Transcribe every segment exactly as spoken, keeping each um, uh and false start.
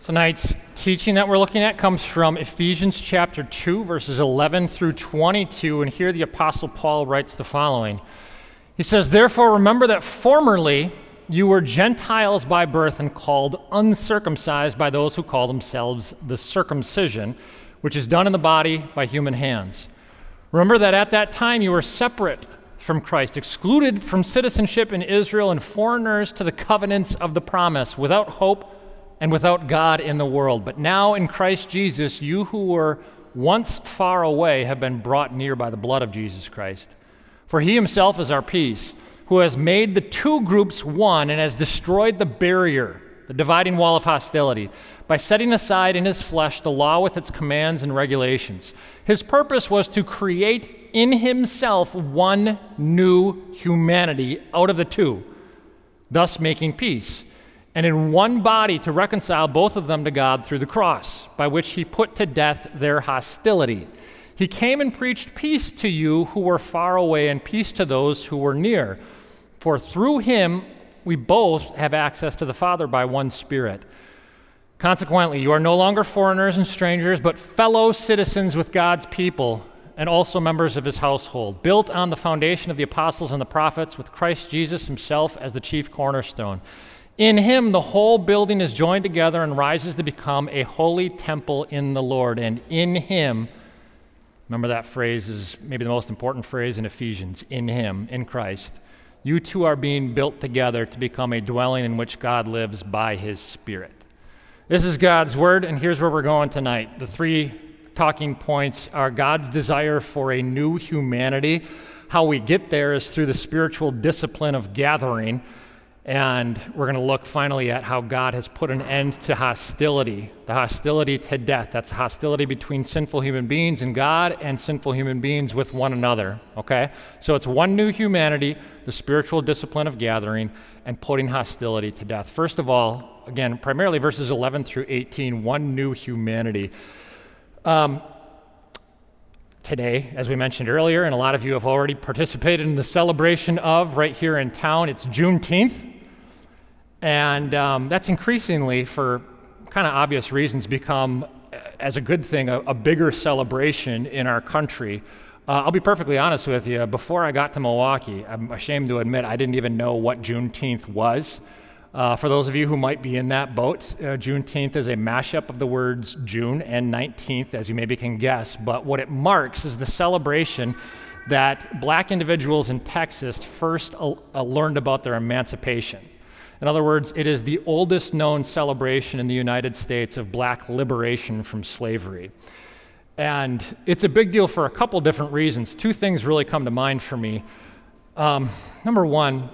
Tonight's teaching that we're looking at comes from Ephesians chapter two, verses eleven through twenty-two, and here the Apostle Paul writes the following. He says, "Therefore remember that formerly you were Gentiles by birth and called uncircumcised by those who call themselves the circumcision, which is done in the body by human hands. Remember that at that time you were separate from Christ, excluded from citizenship in Israel and foreigners to the covenants of the promise, without hope and without God in the world. But now in Christ Jesus, you who were once far away have been brought near by the blood of Jesus Christ. For he himself is our peace, who has made the two groups one and has destroyed the barrier, the dividing wall of hostility, by setting aside in his flesh the law with its commands and regulations. His purpose was to create in himself one new humanity out of the two, thus making peace, and in one body to reconcile both of them to God through the cross, by which he put to death their hostility. He came and preached peace to you who were far away and peace to those who were near. For through him we both have access to the Father by one Spirit. Consequently, you are no longer foreigners and strangers, but fellow citizens with God's people and also members of his household, built on the foundation of the apostles and the prophets, with Christ Jesus himself as the chief cornerstone. In him, the whole building is joined together and rises to become a holy temple in the Lord. And in him, remember that phrase is maybe the most important phrase in Ephesians, in him, in Christ, you two are being built together to become a dwelling in which God lives by his Spirit." This is God's word, and here's where we're going tonight. The three talking points are God's desire for a new humanity. How we get there is through the spiritual discipline of gathering. And we're going to look finally at how God has put an end to hostility, the hostility to death. That's hostility between sinful human beings and God and sinful human beings with one another, okay? So it's one new humanity, the spiritual discipline of gathering, and putting hostility to death. First of all, again, primarily verses eleven through eighteen, one new humanity. Um, Today, as we mentioned earlier, and a lot of you have already participated in the celebration of right here in town, it's Juneteenth. And um, that's increasingly, for kind of obvious reasons, become, as a good thing, a, a bigger celebration in our country. Uh, I'll be perfectly honest with you, before I got to Milwaukee, I'm ashamed to admit I didn't even know what Juneteenth was. Uh, for those of you who might be in that boat, uh, Juneteenth is a mashup of the words June and nineteenth, as you maybe can guess, but what it marks is the celebration that black individuals in Texas first uh, uh, learned about their emancipation. In other words, it is the oldest known celebration in the United States of black liberation from slavery. And it's a big deal for a couple different reasons. Two things really come to mind for me. Um, number one,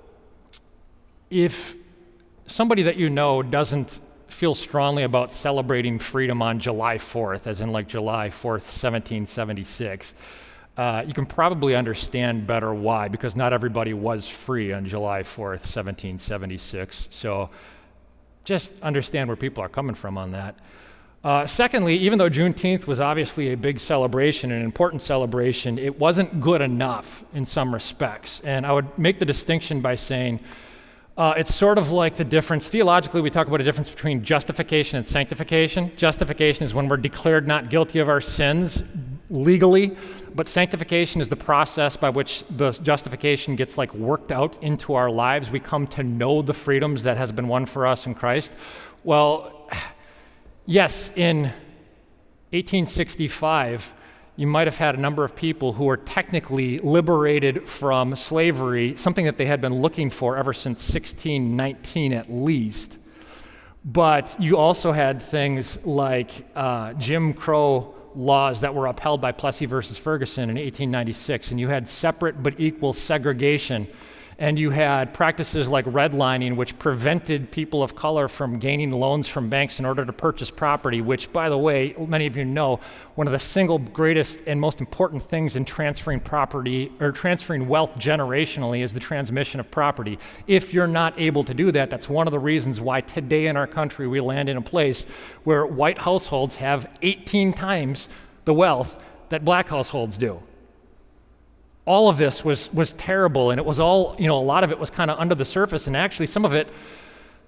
if somebody that you know doesn't feel strongly about celebrating freedom on July fourth, as in like July fourth, seventeen seventy-six, uh, you can probably understand better why, because not everybody was free on July fourth, seventeen seventy-six. So just understand where people are coming from on that. Uh, secondly, even though Juneteenth was obviously a big celebration, an important celebration, it wasn't good enough in some respects. And I would make the distinction by saying, Uh, it's sort of like the difference, theologically we talk about a difference between justification and sanctification. Justification is when we're declared not guilty of our sins legally, but sanctification is the process by which the justification gets like worked out into our lives. We come to know the freedoms that has been won for us in Christ. Well, yes, in eighteen sixty-five, you might have had a number of people who were technically liberated from slavery, something that they had been looking for ever since sixteen nineteen at least. But you also had things like uh, Jim Crow laws that were upheld by Plessy versus Ferguson in eighteen ninety-six, and you had separate but equal segregation. And you had practices like redlining, which prevented people of color from gaining loans from banks in order to purchase property, which, by the way, many of you know, one of the single greatest and most important things in transferring property or transferring wealth generationally is the transmission of property. If you're not able to do that, that's one of the reasons why today in our country we land in a place where white households have eighteen times the wealth that black households do. All of this was was terrible, and it was all, you know, a lot of it was kind of under the surface, and actually some of it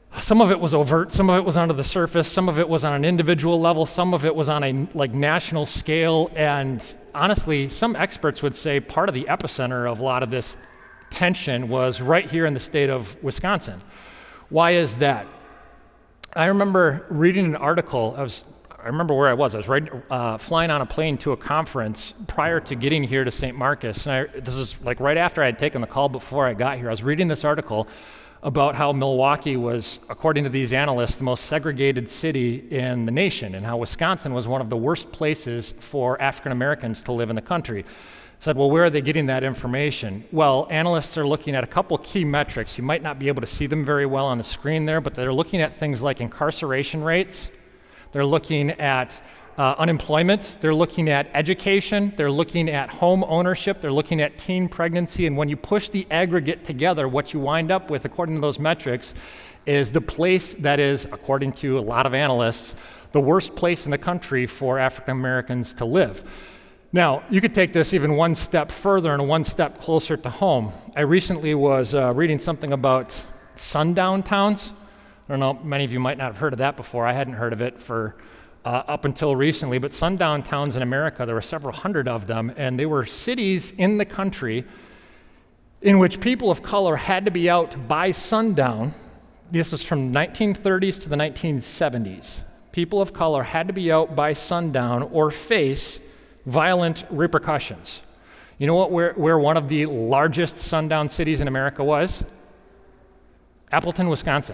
Some of it was overt, some of it was under the surface, some of it was on an individual level, some of it was on a like national scale, and honestly, some experts would say part of the epicenter of a lot of this tension was right here in the state of Wisconsin. Why is that? I remember reading an article, I was I remember where I was. I was right, uh, flying on a plane to a conference prior to getting here to Saint Marcus. And I, this is like right after I had taken the call before I got here. I was reading this article about how Milwaukee was, according to these analysts, the most segregated city in the nation, and how Wisconsin was one of the worst places for African Americans to live in the country. I said, well, where are they getting that information? Well, analysts are looking at a couple key metrics. You might not be able to see them very well on the screen there, but they're looking at things like incarceration rates. They're looking at uh, unemployment. They're looking at education. They're looking at home ownership. They're looking at teen pregnancy. And when you push the aggregate together, what you wind up with, according to those metrics, is the place that is, according to a lot of analysts, the worst place in the country for African Americans to live. Now, you could take this even one step further and one step closer to home. I recently was uh, reading something about sundown towns. I don't know, many of you might not have heard of that before. I hadn't heard of it for uh, up until recently, but sundown towns in America, there were several hundred of them, and they were cities in the country in which people of color had to be out by sundown. This is from nineteen thirties to the nineteen seventies. People of color had to be out by sundown or face violent repercussions. You know what, where, where one of the largest sundown cities in America was? Appleton, Wisconsin.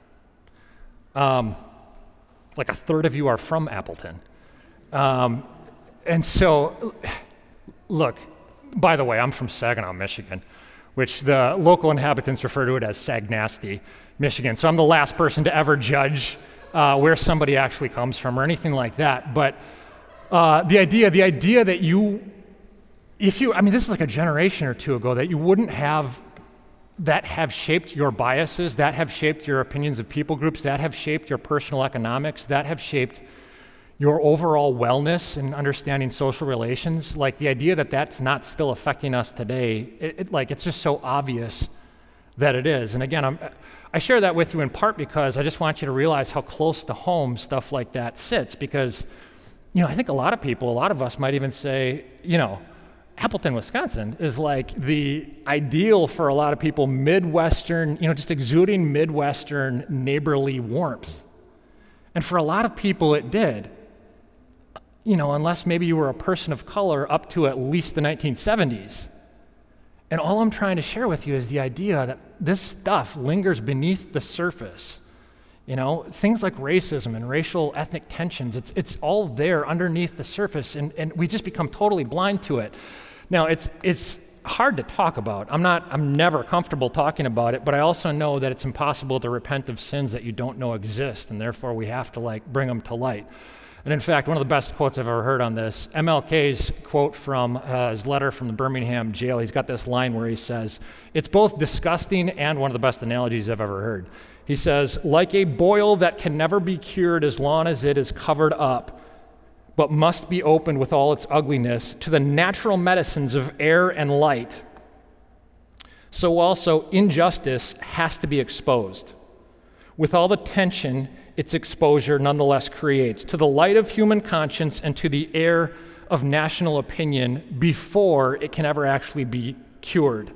Um, like a third of you are from Appleton. Um, and so, look, by the way, I'm from Saginaw, Michigan, which the local inhabitants refer to it as Sagnasty, Michigan. So I'm the last person to ever judge uh, where somebody actually comes from or anything like that. But uh, the idea, the idea that you, if you, I mean, this is like a generation or two ago, that you wouldn't have that have shaped your biases, that have shaped your opinions of people groups, that have shaped your personal economics, that have shaped your overall wellness and understanding social relations. Like the idea that that's not still affecting us today, it, it, like it's just so obvious that it is. And again, I'm, I share that with you in part because I just want you to realize how close to home stuff like that sits. Because, you know, I think a lot of people, a lot of us might even say, you know, Appleton, Wisconsin is like the ideal for a lot of people, Midwestern, you know, just exuding Midwestern neighborly warmth. And for a lot of people it did, you know, unless maybe you were a person of color up to at least the nineteen seventies. And all I'm trying to share with you is the idea that this stuff lingers beneath the surface. You know, things like racism and racial ethnic tensions, it's it's all there underneath the surface, and, and we just become totally blind to it. Now, it's it's hard to talk about. I'm not, I'm never comfortable talking about it, but I also know that it's impossible to repent of sins that you don't know exist, and therefore we have to like bring them to light. And in fact, one of the best quotes I've ever heard on this, M L K's quote from uh, his letter from the Birmingham jail, he's got this line where he says, "It's both disgusting and one of the best analogies I've ever heard." He says, "Like a boil that can never be cured as long as it is covered up, but must be opened with all its ugliness to the natural medicines of air and light, so also injustice has to be exposed, with all the tension its exposure nonetheless creates, to the light of human conscience and to the air of national opinion before it can ever actually be cured."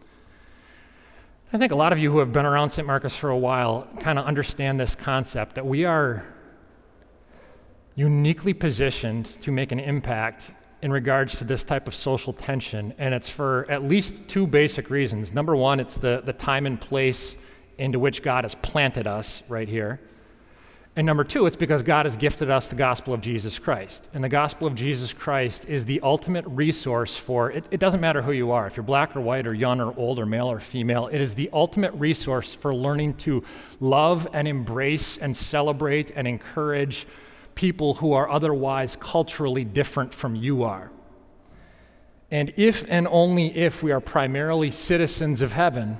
I think a lot of you who have been around Saint Marcus for a while kind of understand this concept that we are uniquely positioned to make an impact in regards to this type of social tension, and it's for at least two basic reasons. Number one, it's the, the time and place into which God has planted us right here. And number two, it's because God has gifted us the gospel of Jesus Christ. And the gospel of Jesus Christ is the ultimate resource for, it, it doesn't matter who you are, if you're black or white or young or old or male or female, it is the ultimate resource for learning to love and embrace and celebrate and encourage people who are otherwise culturally different from you are. And if and only if we are primarily citizens of heaven,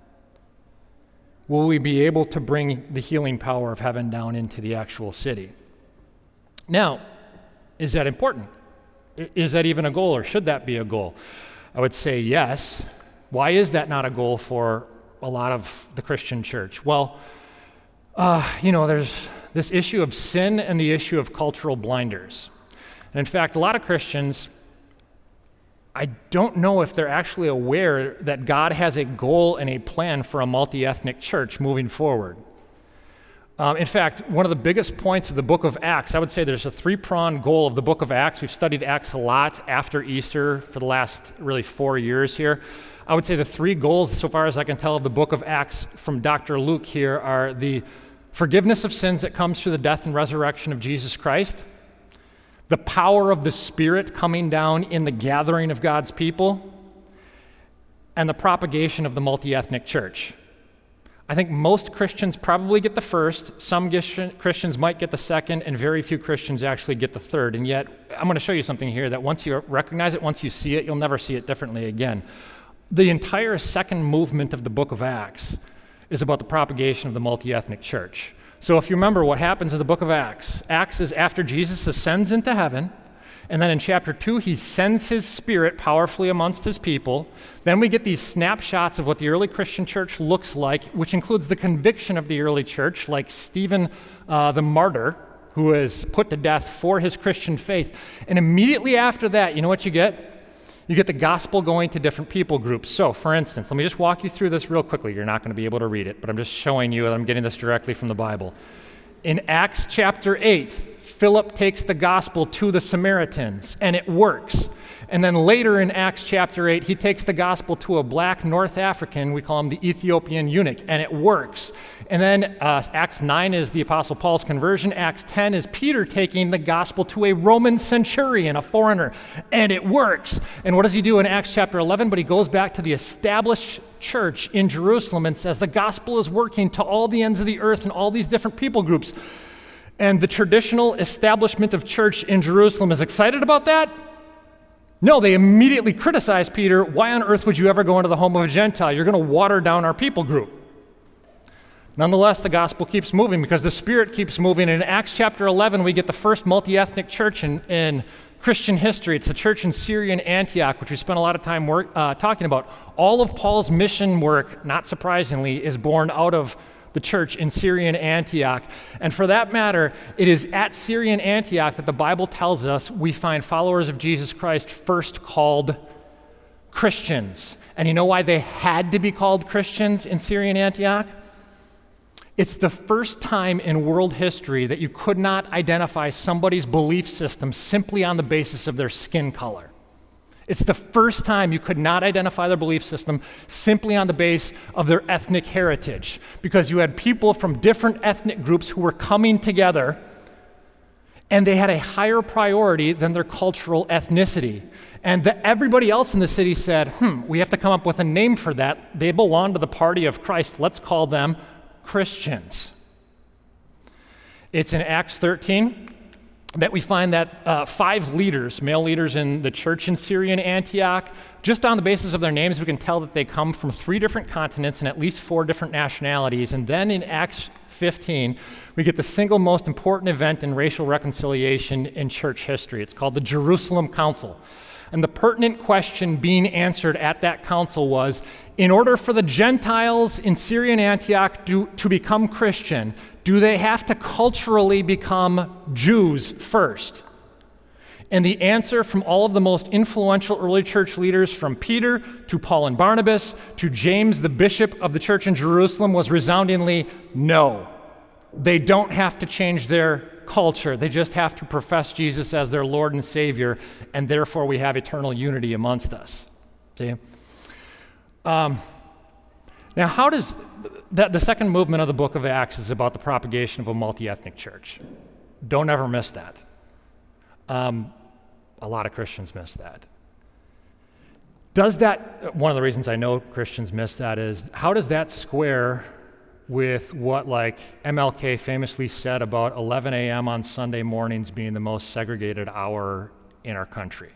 will we be able to bring the healing power of heaven down into the actual city? Now, is that important? Is that even a goal, or should that be a goal? I would say yes. Why is that not a goal for a lot of the Christian church? Well, uh, you know, there's this issue of sin and the issue of cultural blinders. And in fact, a lot of Christians, I don't know if they're actually aware that God has a goal and a plan for a multi-ethnic church moving forward. Um, in fact, one of the biggest points of the book of Acts, I would say there's a three-pronged goal of the book of Acts. We've studied Acts a lot after Easter for the last really four years here. I would say the three goals, so far as I can tell, of the book of Acts from Doctor Luke here are the forgiveness of sins that comes through the death and resurrection of Jesus Christ, the power of the Spirit coming down in the gathering of God's people, and the propagation of the multi-ethnic church. I think most Christians probably get the first, some Christians might get the second, and very few Christians actually get the third. And yet, I'm going to show you something here that once you recognize it, once you see it, you'll never see it differently again. The entire second movement of the book of Acts is about the propagation of the multi-ethnic church. So if you remember what happens in the book of Acts, Acts is after Jesus ascends into heaven, and then in chapter two, he sends his Spirit powerfully amongst his people. Then we get these snapshots of what the early Christian church looks like, which includes the conviction of the early church, like Stephen uh, the martyr, who is put to death for his Christian faith. And immediately after that, you know what you get? You get the gospel going to different people groups. So, for instance, let me just walk you through this real quickly. You're not going to be able to read it, but I'm just showing you that I'm getting this directly from the Bible. In Acts chapter eight, Philip takes the gospel to the Samaritans, and it works. And then later in Acts chapter eight, he takes the gospel to a black North African, we call him the Ethiopian eunuch, and it works. And then uh, Acts nine is the Apostle Paul's conversion. Acts ten is Peter taking the gospel to a Roman centurion, a foreigner, and it works. And what does he do in Acts chapter eleven? But he goes back to the established church in Jerusalem and says the gospel is working to all the ends of the earth and all these different people groups. And the traditional establishment of church in Jerusalem is excited about that? No, they immediately criticize Peter. Why on earth would you ever go into the home of a Gentile? You're going to water down our people group. Nonetheless, the gospel keeps moving because the Spirit keeps moving. In Acts chapter eleven, we get the first multi-ethnic church in, in Christian history. It's the church in Syrian Antioch, which we spent a lot of time work, uh, talking about. All of Paul's mission work, not surprisingly, is born out of the church in Syrian Antioch. And for that matter, it is at Syrian Antioch that the Bible tells us we find followers of Jesus Christ first called Christians. And you know why they had to be called Christians in Syrian Antioch? It's the first time in world history that you could not identify somebody's belief system simply on the basis of their skin color. It's the first time you could not identify their belief system simply on the base of their ethnic heritage, because you had people from different ethnic groups who were coming together, and they had a higher priority than their cultural ethnicity. And the, everybody else in the city said, hmm, we have to come up with a name for that. They belong to the party of Christ. Let's call them Christians. It's in Acts thirteen that we find that uh, five leaders, male leaders in the church in Syrian Antioch, just on the basis of their names, we can tell that they come from three different continents and at least four different nationalities. And then in Acts fifteen, we get the single most important event in racial reconciliation in church history. It's called the Jerusalem Council. And the pertinent question being answered at that council was, in order for the Gentiles in Syrian Antioch to, to become Christian, do they have to culturally become Jews first? And the answer from all of the most influential early church leaders, from Peter to Paul and Barnabas to James, the bishop of the church in Jerusalem, was resoundingly no. They don't have to change their culture. They just have to profess Jesus as their Lord and Savior, and therefore we have eternal unity amongst us. See? Um, now, how does that, the second movement of the book of Acts is about the propagation of a multi-ethnic church. Don't ever miss that. Um, a lot of Christians miss that. Does that, one of the reasons I know Christians miss that is, how does that square with what, like, M L K famously said about eleven a.m. on Sunday mornings being the most segregated hour in our country?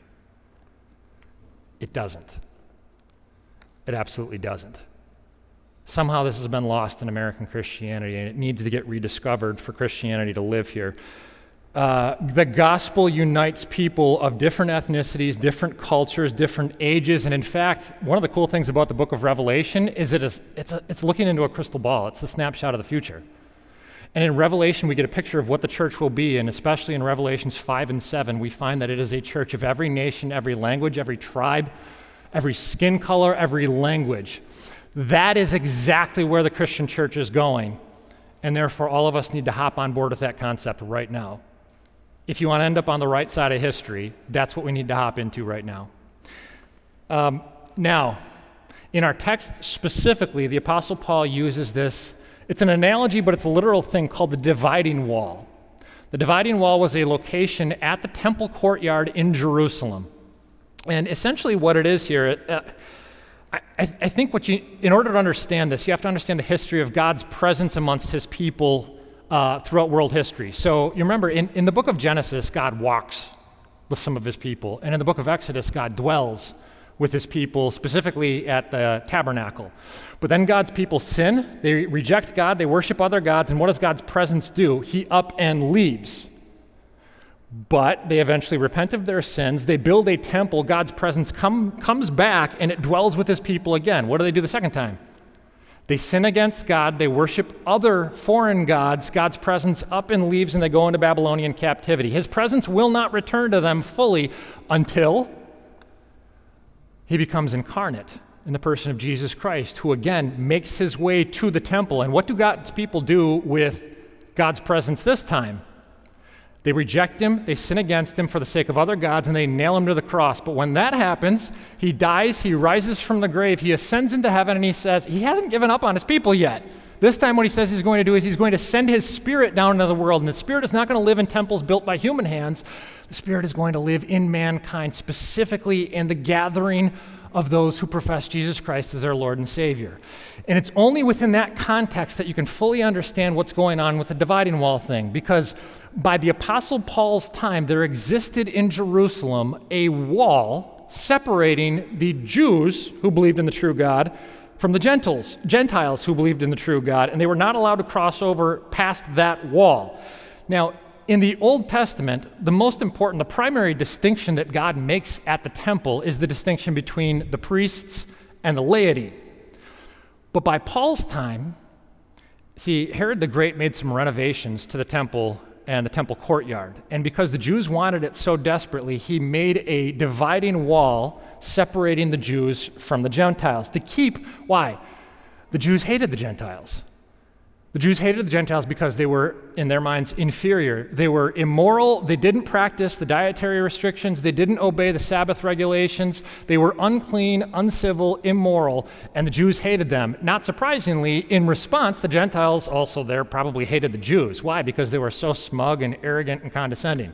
It doesn't. It absolutely doesn't. Somehow this has been lost in American Christianity, and it needs to get rediscovered for Christianity to live here. Uh, the gospel unites people of different ethnicities, different cultures, different ages, and in fact, one of the cool things about the book of Revelation is it is it's, a, it's looking into a crystal ball. It's the snapshot of the future. And in Revelation, we get a picture of what the church will be, and especially in Revelations five and seven, we find that it is a church of every nation, every language, every tribe, every skin color, every language. That is exactly where the Christian church is going, and therefore all of us need to hop on board with that concept right now. If you want to end up on the right side of history, that's what we need to hop into right now. Um, now, in our text specifically, the Apostle Paul uses this. It's an analogy, but it's a literal thing called the dividing wall. The dividing wall was a location at the temple courtyard in Jerusalem. And essentially what it is here, uh, I, I think what you, in order to understand this, you have to understand the history of God's presence amongst his people uh, throughout world history. So you remember, in, in the book of Genesis, God walks with some of his people. And in the book of Exodus, God dwells with his people, specifically at the tabernacle. But then God's people sin, they reject God, they worship other gods, and what does God's presence do? He up and leaves. But they eventually repent of their sins, they build a temple, God's presence come, comes back, and it dwells with his people again. What do they do the second time? They sin against God, they worship other foreign gods, God's presence up and leaves, and they go into Babylonian captivity. His presence will not return to them fully until he becomes incarnate in the person of Jesus Christ, who again makes his way to the temple. And what do God's people do with God's presence this time? They reject him, they sin against him for the sake of other gods, and they nail him to the cross. But when that happens, he dies, he rises from the grave, he ascends into heaven, and he says he hasn't given up on his people yet. This time what he says he's going to do is he's going to send his Spirit down into the world, and the Spirit is not going to live in temples built by human hands. The Spirit is going to live in mankind, specifically in the gathering of those who profess Jesus Christ as their Lord and Savior. And it's only within that context that you can fully understand what's going on with the dividing wall thing, because by the Apostle Paul's time, there existed in Jerusalem a wall separating the Jews who believed in the true God from the Gentiles, Gentiles who believed in the true God, and they were not allowed to cross over past that wall. Now, in the Old Testament, the most important, the primary distinction that God makes at the temple is the distinction between the priests and the laity. But by Paul's time, see, Herod the Great made some renovations to the temple and the temple courtyard. And because the Jews wanted it so desperately, he made a dividing wall separating the Jews from the Gentiles to keep, why? The Jews hated the Gentiles. The Jews hated the Gentiles because they were, in their minds, inferior. They were immoral. They didn't practice the dietary restrictions. They didn't obey the Sabbath regulations. They were unclean, uncivil, immoral, and the Jews hated them. Not surprisingly, in response, the Gentiles also there probably hated the Jews. Why? Because they were so smug and arrogant and condescending.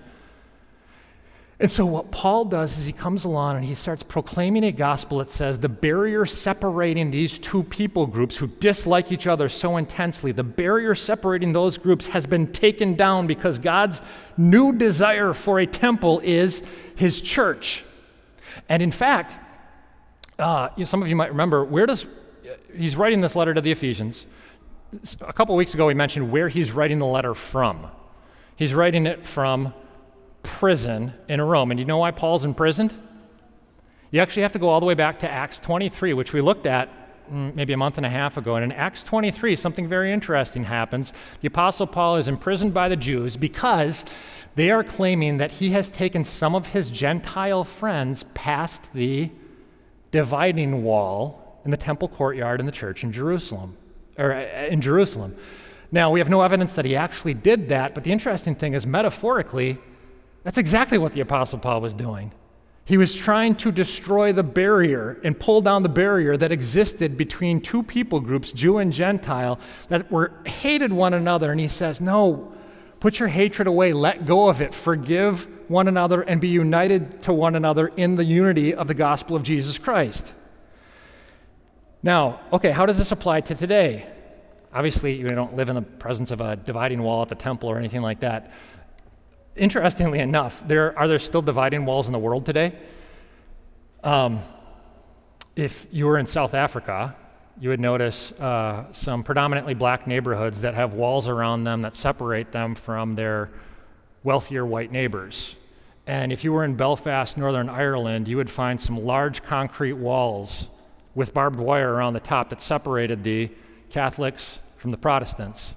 And so what Paul does is he comes along and he starts proclaiming a gospel that says the barrier separating these two people groups who dislike each other so intensely, the barrier separating those groups has been taken down because God's new desire for a temple is his church. And in fact, uh, you know, some of you might remember, where does, he's writing this letter to the Ephesians. A couple weeks ago we mentioned where he's writing the letter from. He's writing it from prison in Rome. And you know why Paul's imprisoned? You actually have to go all the way back to Acts twenty-three, which we looked at maybe a month and a half ago. And in Acts twenty-three, something very interesting happens. The Apostle Paul is imprisoned by the Jews because they are claiming that he has taken some of his Gentile friends past the dividing wall in the temple courtyard in the church in Jerusalem, or in Jerusalem. Now, we have no evidence that he actually did that, but the interesting thing is, metaphorically, that's exactly what the Apostle Paul was doing. He was trying to destroy the barrier and pull down the barrier that existed between two people groups, Jew and Gentile, that were hated one another. And he says, no, put your hatred away, let go of it, forgive one another, and be united to one another in the unity of the gospel of Jesus Christ. Now, okay, how does this apply to today? Obviously, you don't live in the presence of a dividing wall at the temple or anything like that. Interestingly enough, there are there still dividing walls in the world today? Um, if you were in South Africa, you would notice uh, some predominantly black neighborhoods that have walls around them that separate them from their wealthier white neighbors. And if you were in Belfast, Northern Ireland, you would find some large concrete walls with barbed wire around the top that separated the Catholics from the Protestants.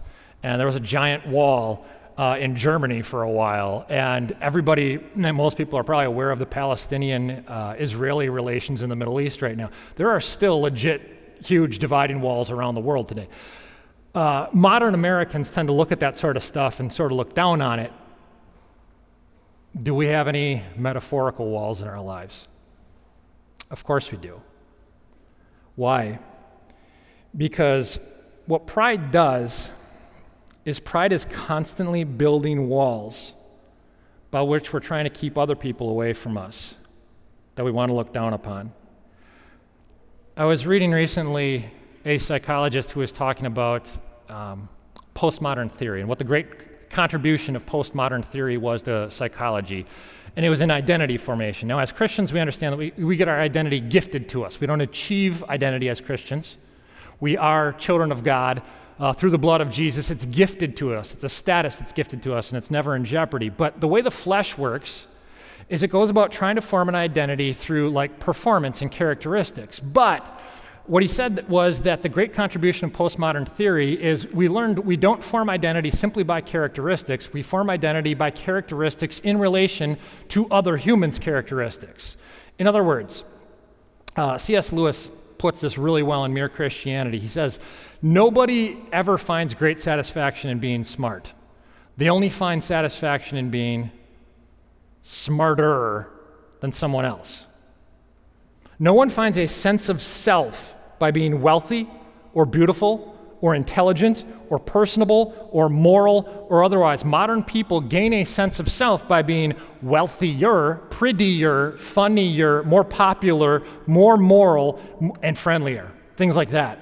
And there was a giant wall uh, in Germany for a while. And everybody, and most people are probably aware of the Palestinian-Israeli uh, relations in the Middle East right now. There are still legit huge dividing walls around the world today. Uh, modern Americans tend to look at that sort of stuff and sort of look down on it. Do we have any metaphorical walls in our lives? Of course we do. Why? Because what pride does is pride is constantly building walls by which we're trying to keep other people away from us that we want to look down upon. I was reading recently a psychologist who was talking about um, postmodern theory and what the great contribution of postmodern theory was to psychology. And it was in identity formation. Now, as Christians, we understand that we, we get our identity gifted to us. We don't achieve identity as Christians. We are children of God uh, through the blood of Jesus. It's gifted to us. It's a status that's gifted to us, and it's never in jeopardy. But the way the flesh works is it goes about trying to form an identity through like performance and characteristics. But what he said was that the great contribution of postmodern theory is we learned we don't form identity simply by characteristics. We form identity by characteristics in relation to other humans' characteristics. In other words, uh, C S Lewis puts this really well in Mere Christianity. He says, nobody ever finds great satisfaction in being smart. They only find satisfaction in being smarter than someone else. No one finds a sense of self by being wealthy or beautiful or intelligent or personable or moral or otherwise. Modern people gain a sense of self by being wealthier, prettier, funnier, more popular, more moral, and friendlier. Things like that.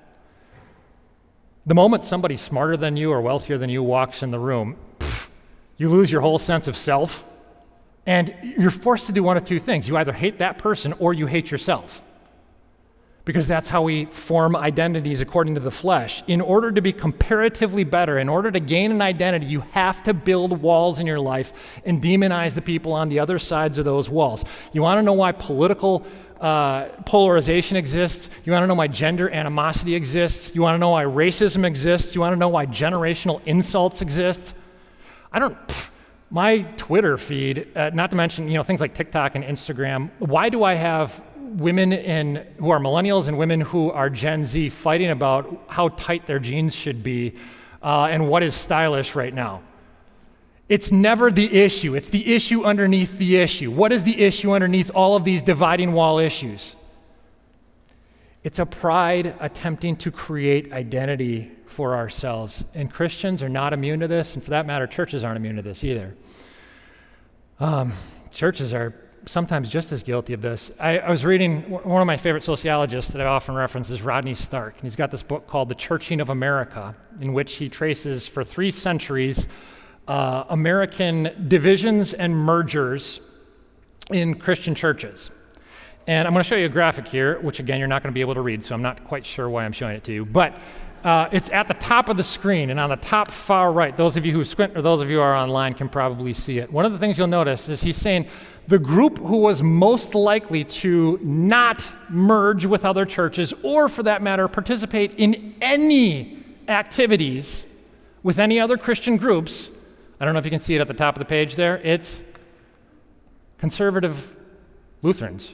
The moment somebody smarter than you or wealthier than you walks in the room, pff, you lose your whole sense of self. And you're forced to do one of two things. You either hate that person or you hate yourself. Because that's how we form identities according to the flesh. In order to be comparatively better, in order to gain an identity, you have to build walls in your life and demonize the people on the other sides of those walls. You want to know why political uh, polarization exists? You want to know why gender animosity exists? You want to know why racism exists? You want to know why generational insults exist? I don't... Pff, My Twitter feed, uh, not to mention, you know, things like TikTok and Instagram, why do I have women in who are millennials and women who are Gen Z fighting about how tight their jeans should be uh, and what is stylish right now? It's never the issue. It's the issue underneath the issue. What is the issue underneath all of these dividing wall issues? It's a pride attempting to create identity for ourselves. And Christians are not immune to this, and for that matter, churches aren't immune to this either. Um, churches are sometimes just as guilty of this. I, I was reading, one of my favorite sociologists that I often reference is Rodney Stark, and he's got this book called The Churching of America, in which he traces for three centuries uh, American divisions and mergers in Christian churches. And I'm going to show you a graphic here, which again, you're not going to be able to read, so I'm not quite sure why I'm showing it to you. But uh, it's at the top of the screen, and on the top far right, those of you who squint or those of you who are online can probably see it. One of the things you'll notice is he's saying the group who was most likely to not merge with other churches, or for that matter, participate in any activities with any other Christian groups, I don't know if you can see it at the top of the page there, it's conservative Lutherans.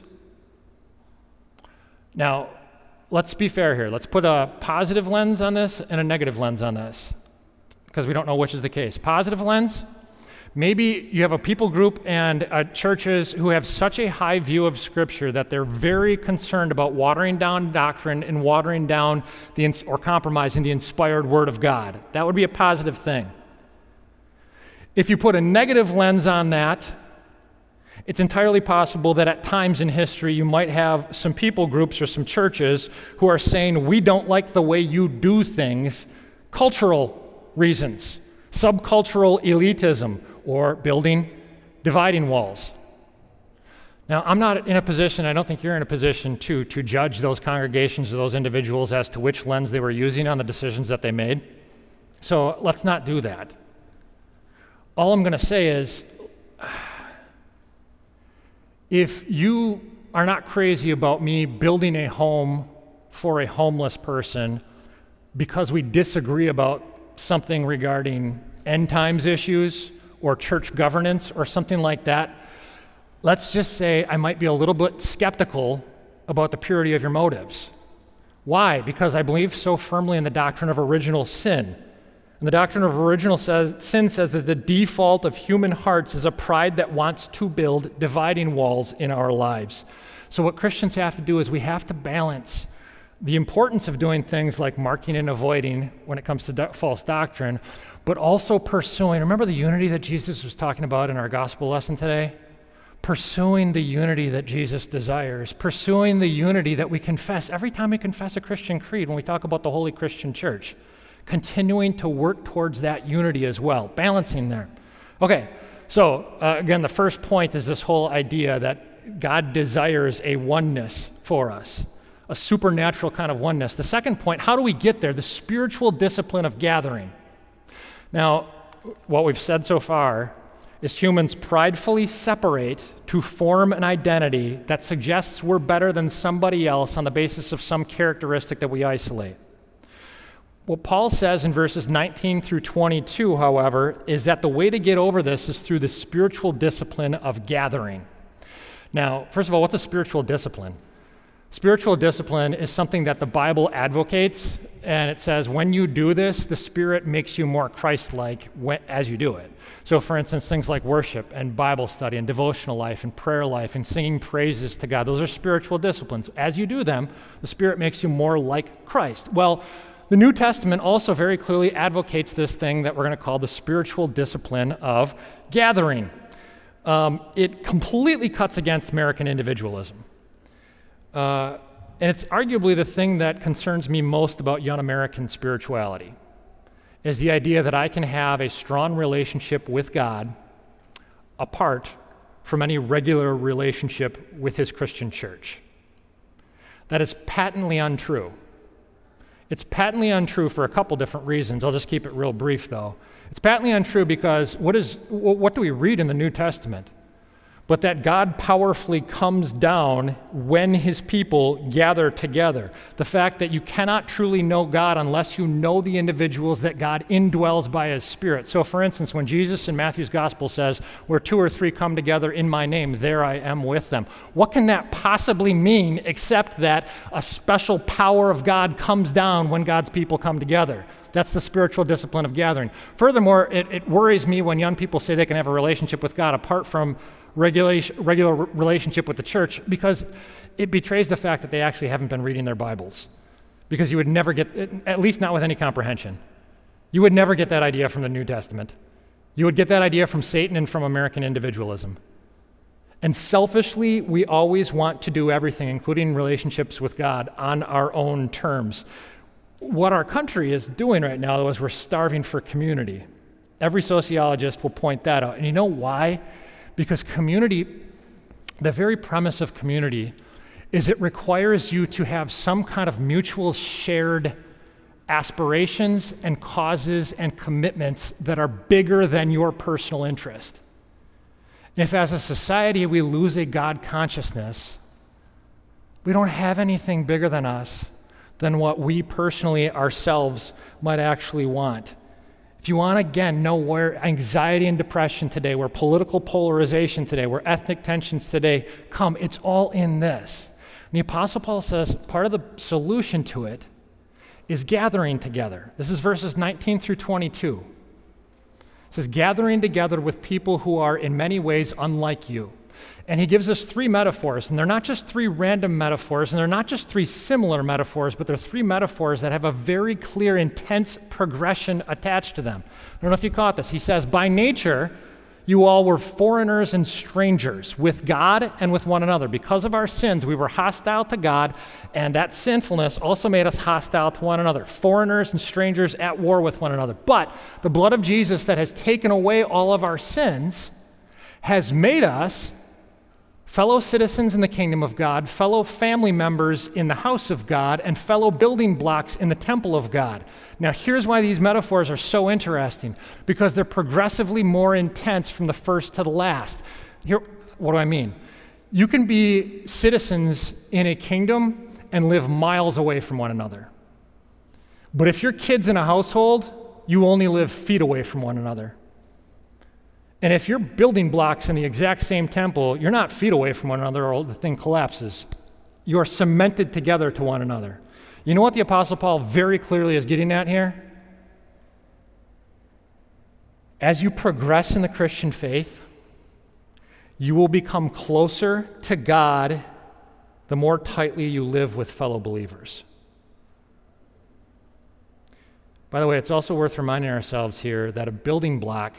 Now, let's be fair here. Let's put a positive lens on this and a negative lens on this, because we don't know which is the case. Positive lens, maybe you have a people group and uh, churches who have such a high view of Scripture that they're very concerned about watering down doctrine and watering down the ins- or compromising the inspired Word of God. That would be a positive thing. If you put a negative lens on that, it's entirely possible that at times in history you might have some people groups or some churches who are saying, we don't like the way you do things, cultural reasons, subcultural elitism, or building dividing walls. Now, I'm not in a position, I don't think you're in a position to, to judge those congregations or those individuals as to which lens they were using on the decisions that they made. So let's not do that. All I'm going to say is, if you are not crazy about me building a home for a homeless person because we disagree about something regarding end times issues or church governance or something like that, let's just say I might be a little bit skeptical about the purity of your motives. Why? Because I believe so firmly in the doctrine of original sin. And the doctrine of original says, sin says that the default of human hearts is a pride that wants to build dividing walls in our lives. So what Christians have to do is we have to balance the importance of doing things like marking and avoiding when it comes to do- false doctrine, but also pursuing. Remember the unity that Jesus was talking about in our gospel lesson today? Pursuing the unity that Jesus desires, pursuing the unity that we confess every time we confess a Christian creed when we talk about the Holy Christian Church, continuing to work towards that unity as well, balancing there. Okay, so uh, again, the first point is this whole idea that God desires a oneness for us, a supernatural kind of oneness. The second point, how do we get there? The spiritual discipline of gathering. Now, what we've said so far is humans pridefully separate to form an identity that suggests we're better than somebody else on the basis of some characteristic that we isolate. What Paul says in verses nineteen through twenty-two, however, is that the way to get over this is through the spiritual discipline of gathering. Now, first of all, what's a spiritual discipline? Spiritual discipline is something that the Bible advocates, and it says when you do this, the Spirit makes you more Christ-like when, as you do it. So, for instance, things like worship and Bible study and devotional life and prayer life and singing praises to God, those are spiritual disciplines. As you do them, the Spirit makes you more like Christ. Well, the New Testament also very clearly advocates this thing that we're going to call the spiritual discipline of gathering. Um, it completely cuts against American individualism. Uh, and it's arguably the thing that concerns me most about young American spirituality, is the idea that I can have a strong relationship with God apart from any regular relationship with his Christian church. That is patently untrue. It's patently untrue for a couple different reasons. I'll just keep it real brief, though. It's patently untrue because what is what do we read in the New Testament? But that God powerfully comes down when his people gather together. The fact that you cannot truly know God unless you know the individuals that God indwells by his Spirit. So for instance, when Jesus in Matthew's gospel says, where two or three come together in my name, there I am with them. What can that possibly mean except that a special power of God comes down when God's people come together? That's the spiritual discipline of gathering. Furthermore, it, it worries me when young people say they can have a relationship with God apart from regulation, regular relationship with the church, because it betrays the fact that they actually haven't been reading their Bibles. Because you would never get, at least not with any comprehension, you would never get that idea from the New Testament. You would get that idea from Satan and from American individualism. And selfishly, we always want to do everything, including relationships with God, on our own terms. What our country is doing right now, though, is we're starving for community. Every sociologist will point that out. And you know why? Because community, the very premise of community is it requires you to have some kind of mutual shared aspirations and causes and commitments that are bigger than your personal interest. If as a society we lose a God consciousness, we don't have anything bigger than us than what we personally ourselves might actually want. If you want to, again, know where anxiety and depression today, where political polarization today, where ethnic tensions today come, it's all in this. And the Apostle Paul says part of the solution to it is gathering together. This is verses nineteen through twenty-two. It says, gathering together with people who are in many ways unlike you. And he gives us three metaphors, and they're not just three random metaphors, and they're not just three similar metaphors, but they're three metaphors that have a very clear, intense progression attached to them. I don't know if you caught this. He says, by nature, you all were foreigners and strangers with God and with one another. Because of our sins, we were hostile to God, and that sinfulness also made us hostile to one another. Foreigners and strangers at war with one another. But the blood of Jesus that has taken away all of our sins has made us fellow citizens in the kingdom of God, fellow family members in the house of God, and fellow building blocks in the temple of God. Now, here's why these metaphors are so interesting, because they're progressively more intense from the first to the last. Here, what do I mean? You can be citizens in a kingdom and live miles away from one another. But if your kid's in a household you only live feet away from one another. And if you're building blocks in the exact same temple, you're not feet away from one another or the thing collapses. You're cemented together to one another. You know what the Apostle Paul very clearly is getting at here? As you progress in the Christian faith, you will become closer to God the more tightly you live with fellow believers. By the way, it's also worth reminding ourselves here that a building block,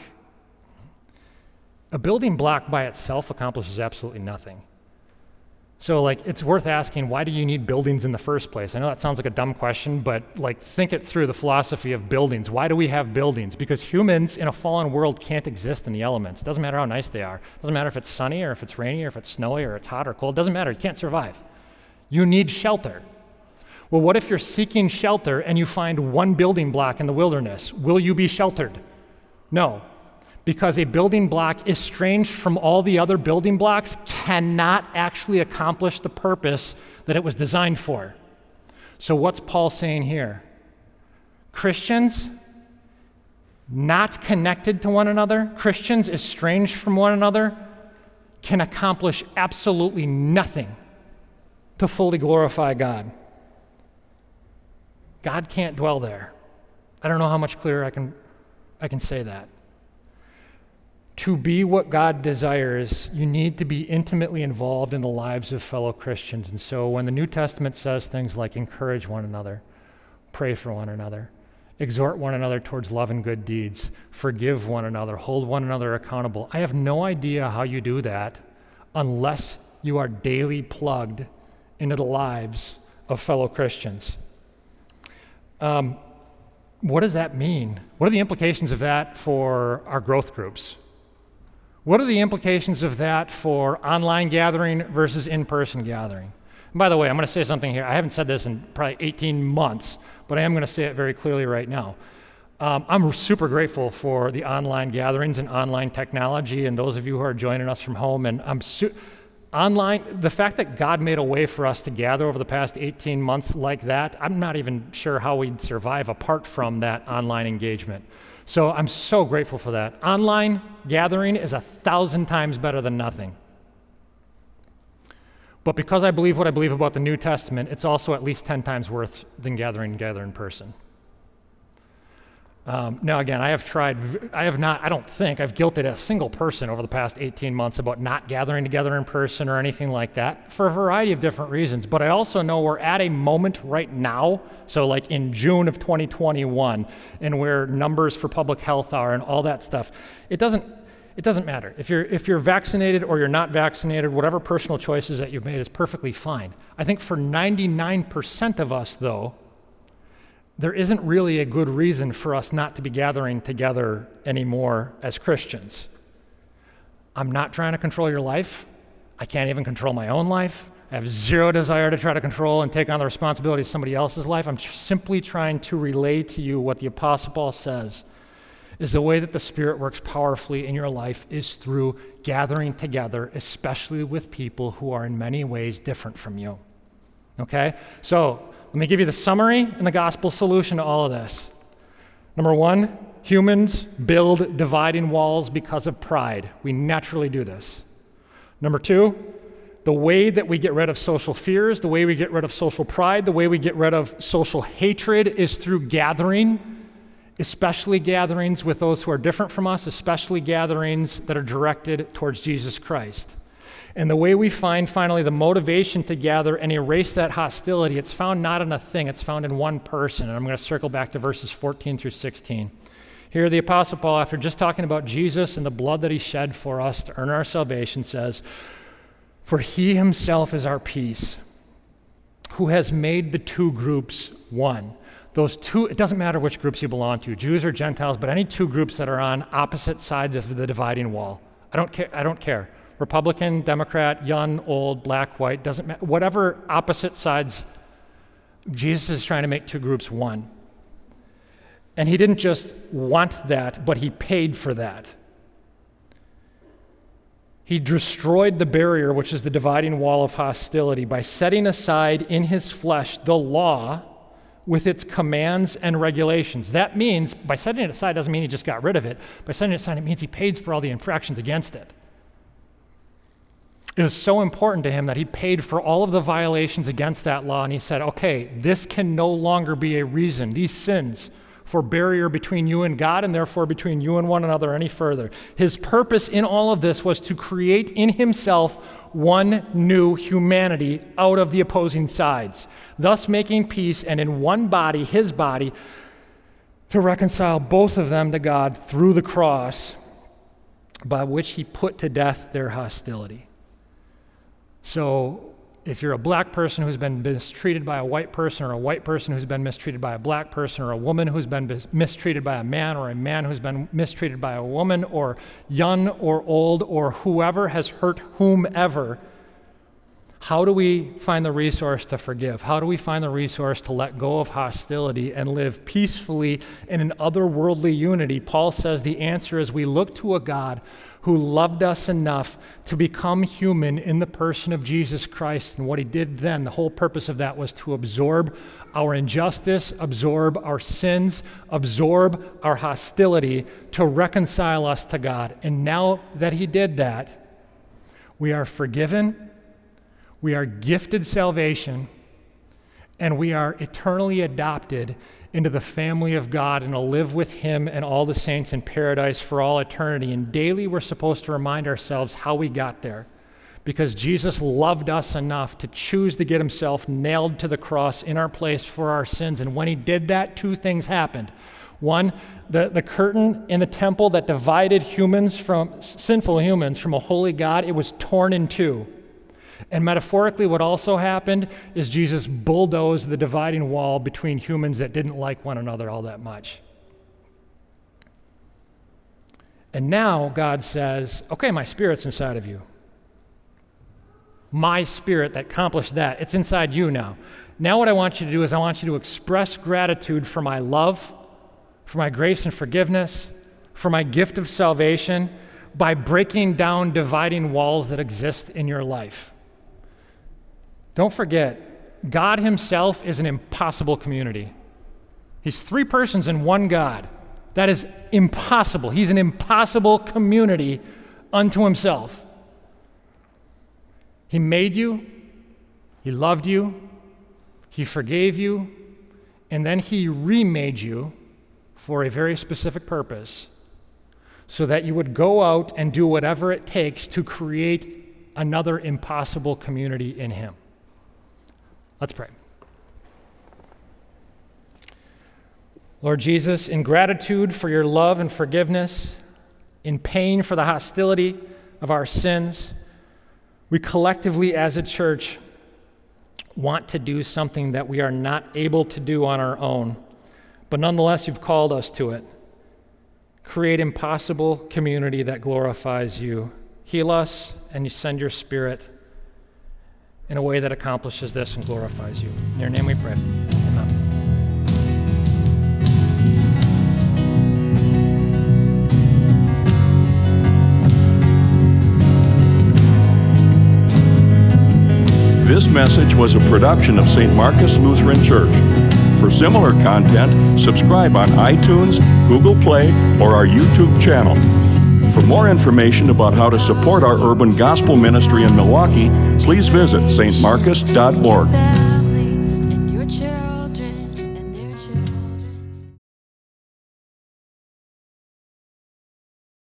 a building block by itself accomplishes absolutely nothing. So like, it's worth asking, why do you need buildings in the first place? I know that sounds like a dumb question, but like, think it through, the philosophy of buildings. Why do we have buildings? Because humans in a fallen world can't exist in the elements. It doesn't matter how nice they are. It doesn't matter if it's sunny or if it's rainy or if it's snowy or it's hot or cold. It doesn't matter. You can't survive. You need shelter. Well, what if you're seeking shelter and you find one building block in the wilderness? Will you be sheltered? No. Because a building block estranged from all the other building blocks cannot actually accomplish the purpose that it was designed for. So what's Paul saying here? Christians not connected to one another, Christians estranged from one another, can accomplish absolutely nothing to fully glorify God. God can't dwell there. I don't know how much clearer I can, I can say that. To be what God desires, you need to be intimately involved in the lives of fellow Christians. And so when the New Testament says things like encourage one another, pray for one another, exhort one another towards love and good deeds, forgive one another, hold one another accountable, I have no idea how you do that unless you are daily plugged into the lives of fellow Christians. Um, what does that mean? What are the implications of that for our growth groups? What are the implications of that for online gathering versus in-person gathering? And by the way, I'm going to say something here. I haven't said this in probably eighteen months, but I am going to say it very clearly right now. Um, I'm super grateful for the online gatherings and online technology and those of you who are joining us from home. And I'm su- online, the fact that God made a way for us to gather over the past eighteen months like that, I'm not even sure how we'd survive apart from that online engagement. So I'm so grateful for that. Online gathering is a thousand times better than nothing. But because I believe what I believe about the New Testament, it's also at least ten times worse than gathering together in person. Um, now again, I have tried, I have not, I don't think I've guilted a single person over the past eighteen months about not gathering together in person or anything like that for a variety of different reasons. But I also know we're at a moment right now, so like in June of twenty twenty-one, and where numbers for public health are and all that stuff, it doesn't, it doesn't matter. If you're, if you're vaccinated or you're not vaccinated, whatever personal choices that you've made is perfectly fine. I think for ninety-nine percent of us though, there isn't really a good reason for us not to be gathering together anymore as Christians. I'm not trying to control your life. I can't even control my own life. I have zero desire to try to control and take on the responsibility of somebody else's life. I'm simply trying to relay to you what the Apostle Paul says is the way that the Spirit works powerfully in your life is through gathering together, especially with people who are in many ways different from you. Okay? So, let me give you the summary and the gospel solution to all of this. Number one, humans build dividing walls because of pride. We naturally do this. Number two, the way that we get rid of social fears, the way we get rid of social pride, the way we get rid of social hatred is through gathering, especially gatherings with those who are different from us, especially gatherings that are directed towards Jesus Christ. And the way we find, finally, the motivation to gather and erase that hostility, it's found not in a thing, it's found in one person. And I'm going to circle back to verses fourteen through sixteen. Here, the Apostle Paul, after just talking about Jesus and the blood that he shed for us to earn our salvation, says, "For he himself is our peace, who has made the two groups one." Those two, it doesn't matter which groups you belong to, Jews or Gentiles, but any two groups that are on opposite sides of the dividing wall. I don't care. I don't care. Republican, Democrat, young, old, black, white, doesn't matter. Whatever opposite sides, Jesus is trying to make two groups one. And he didn't just want that, but he paid for that. He destroyed the barrier, which is the dividing wall of hostility, by setting aside in his flesh the law, with its commands and regulations. That means, by setting it aside doesn't mean he just got rid of it. By setting it aside, it means he paid for all the infractions against it. It was so important to him that he paid for all of the violations against that law, and he said, okay, this can no longer be a reason, these sins, for barrier between you and God, and therefore between you and one another any further. His purpose in all of this was to create in himself one new humanity out of the opposing sides, thus making peace, and in one body, his body, to reconcile both of them to God through the cross, by which he put to death their hostility. So if you're a black person who's been mistreated by a white person, or a white person who's been mistreated by a black person, or a woman who's been bis- mistreated by a man, or a man who's been mistreated by a woman, or young or old, or whoever has hurt whomever, how do we find the resource to forgive? How do we find the resource to let go of hostility and live peacefully in an otherworldly unity? Paul says the answer is we look to a God who loved us enough to become human in the person of Jesus Christ. And what he did then, the whole purpose of that was to absorb our injustice, absorb our sins, absorb our hostility, to reconcile us to God. And now that he did that, we are forgiven, we are gifted salvation, and we are eternally adopted into the family of God and to live with him and all the saints in paradise for all eternity. And daily we're supposed to remind ourselves how we got there, because Jesus loved us enough to choose to get himself nailed to the cross in our place for our sins. And when he did that, two things happened. One, the, the curtain in the temple that divided humans from, sinful humans from a holy God, it was torn in two. And metaphorically, what also happened is Jesus bulldozed the dividing wall between humans that didn't like one another all that much. And now God says, okay, my spirit's inside of you. My spirit that accomplished that, it's inside you now. Now what I want you to do is I want you to express gratitude for my love, for my grace and forgiveness, for my gift of salvation, by breaking down dividing walls that exist in your life. Don't forget, God himself is an impossible community. He's three persons in one God. That is impossible. He's an impossible community unto himself. He made you, he loved you, he forgave you, and then he remade you for a very specific purpose, so that you would go out and do whatever it takes to create another impossible community in him. Let's pray. Lord Jesus, in gratitude for your love and forgiveness, in pain for the hostility of our sins, we collectively as a church want to do something that we are not able to do on our own, but nonetheless you've called us to it. Create impossible community that glorifies you. Heal us, and you send your Spirit in a way that accomplishes this and glorifies you. In your name we pray. Amen. This message was a production of Saint Marcus Lutheran Church. For similar content, subscribe on iTunes, Google Play, or our YouTube channel. For more information about how to support our urban gospel ministry in Milwaukee, please visit s t marcus dot org.